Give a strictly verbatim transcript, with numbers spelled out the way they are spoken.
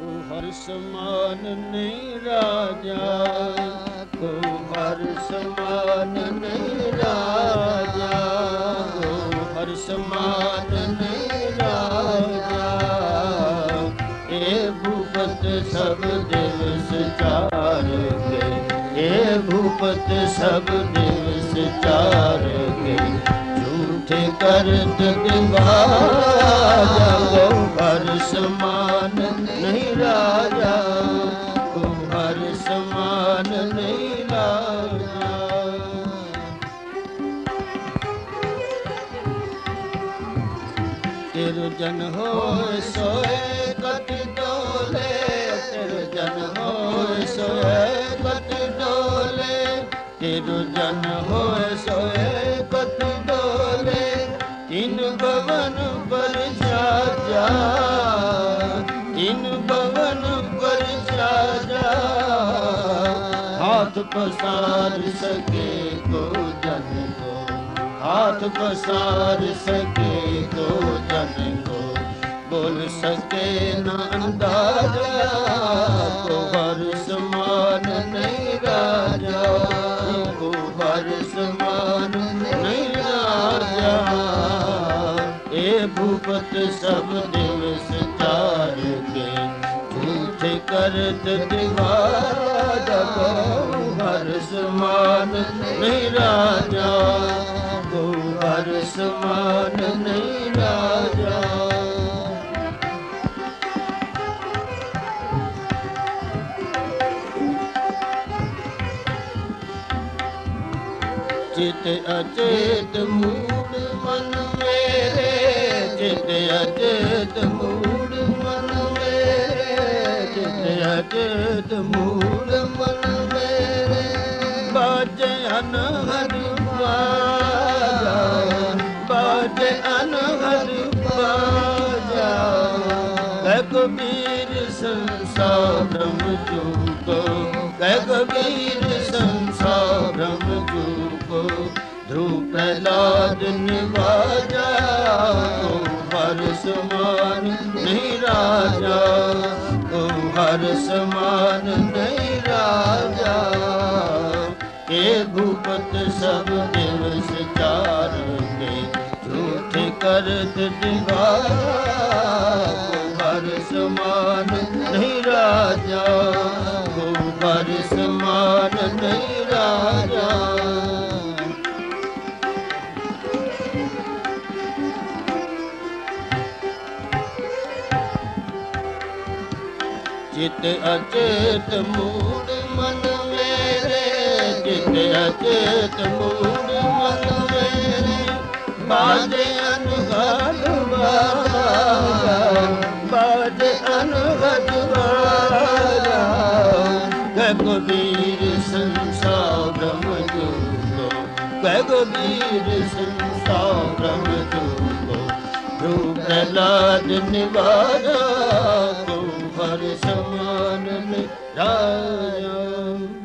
हर समान नहीं राजा, को हर समान नहीं राजा, को हर समान नहीं राजा। ए भूपत सब दिवस चार के, ए भूपत सब दिवस चार के, झूठे करत दिवाजा। को हर समान नहीं राजा, को हर समान नहीं राजा। तिरजन होए सोए कति डोले, तिरजन होए सोए कति डोले, तिरजन होए सोए कति डोले। तीन भवन पर साजा, तीन भवन पर साजा। हाथ पसार सके को जन को, हाथ पसार सके को जन को, बोल सके न अंदाजा। को हर समान नहीं राजा, को हर समान नहीं राजा। ए भूपत सब दिवस चार के, झूठे करत दिवाजा। को हर समान नहीं राजा, को हर समान नहीं राजा। चित अचेत मूड मन मेरे, चित अचेत मूड मन मेरे, चित अचेत मूड मन मेरे। बाजे अनहद बाजा, बाजे अनहद बाजा। कह कबीर संसार ब्रह्म चूको, कह कबीर संसार ब्रह्म चूको। ध्रुव प्रहलाद निवाजा, को हर समान नहीं राजा, को हर समान नहीं राजा। ए भूपत सब दिवस चार के, झूठे करत दिवाजा। को हर समान नहीं राजा, को हर समान नहीं राजा। चित अचेत मूड मन मेरे, चित अचेत मूड मन मेरे। बाजे अनहद बाजा, बाजे अनहद बाजा। कह कबीर संसार ब्रह्म चूको, कह कबीर संसार ब्रह्म चूको। ध्रुव प्रहलाद निवाजा, को हर समान नहीं राजा।